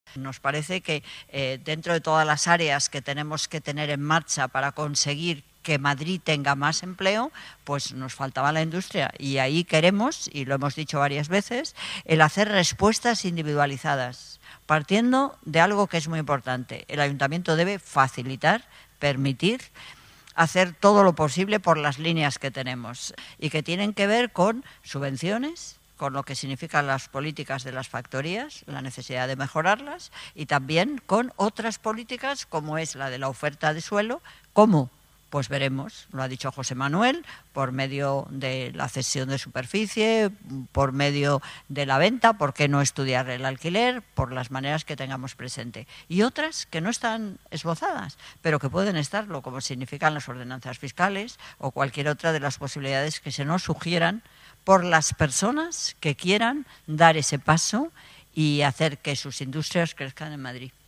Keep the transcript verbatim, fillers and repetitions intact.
Nos parece que eh, dentro de todas las áreas que tenemos que tener en marcha para conseguir que Madrid tenga más empleo, pues nos faltaba la industria. Y ahí queremos, y lo hemos dicho varias veces, el hacer respuestas individualizadas, partiendo de algo que es muy importante. El ayuntamiento debe facilitar, permitir, hacer todo lo posible por las líneas que tenemos y que tienen que ver con subvenciones, con lo que significan las políticas de las factorías, la necesidad de mejorarlas, y también con otras políticas como es la de la oferta de suelo. ¿Cómo? Pues veremos, lo ha dicho José Manuel, por medio de la cesión de superficie, por medio de la venta, ¿por qué no estudiar el alquiler? Por las maneras que tengamos presente. Y otras que no están esbozadas, pero que pueden estarlo, como significan las ordenanzas fiscales o cualquier otra de las posibilidades que se nos sugieran por las personas que quieran dar ese paso y hacer que sus industrias crezcan en Madrid.